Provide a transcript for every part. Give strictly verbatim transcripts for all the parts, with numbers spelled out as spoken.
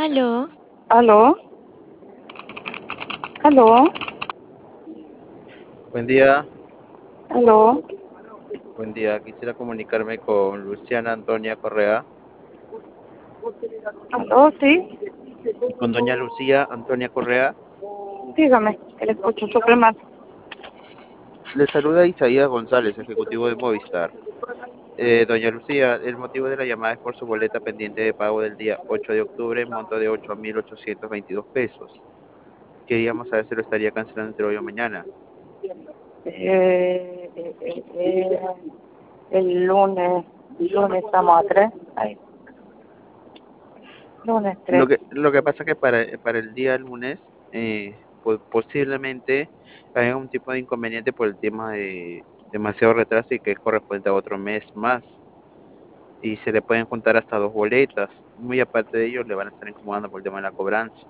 Aló, ¿Aló? ¿Aló? Buen día, ¿Aló? buen día. Quisiera comunicarme con Luciana Antonia Correa ¿Aló? ¿Sí? y con doña Lucía Antonia Correa. Dígame, que le escucho súper mal. Le saluda Isaías González, ejecutivo de Movistar. Eh, doña Lucía, el motivo de la llamada es por su boleta pendiente de pago del día ocho de octubre, monto de ocho mil ochocientos veintidós pesos. Queríamos saber si lo estaría cancelando entre hoy o mañana. Eh, eh, eh, eh, el lunes, lunes estamos a tres. Ay, lunes Lo tres. que, lo que pasa es que para, para el día lunes, eh, po- posiblemente haya un tipo de inconveniente por el tema de demasiado retraso y que corresponde a otro mes más. Y se le pueden juntar hasta dos boletas. Muy aparte de ello, le van a estar incomodando por el tema de la cobranza.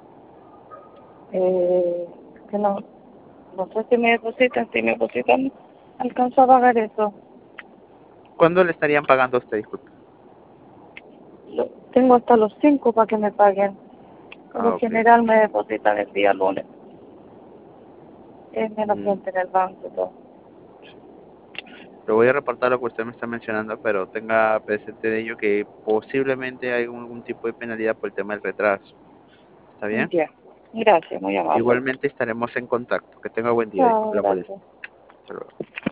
Eh, que no, no sé si me depositan, si me depositan, alcanzo a pagar eso. ¿Cuándo le estarían pagando a usted? Disculpe. Lo- tengo hasta los cinco para que me paguen. Por Ah, lo ok. general me depositan el día lunes. Es menos Mm, gente en el banco y todo. sí. Le voy a reportar lo que usted me está mencionando, pero tenga presente de ello que posiblemente hay algún, algún tipo de penalidad por el tema del retraso. ¿Está bien? Ya. Gracias, muy amable. Igualmente estaremos en contacto. Que tenga buen día. Chao, Disculpe la molestia. gracias. Hasta luego.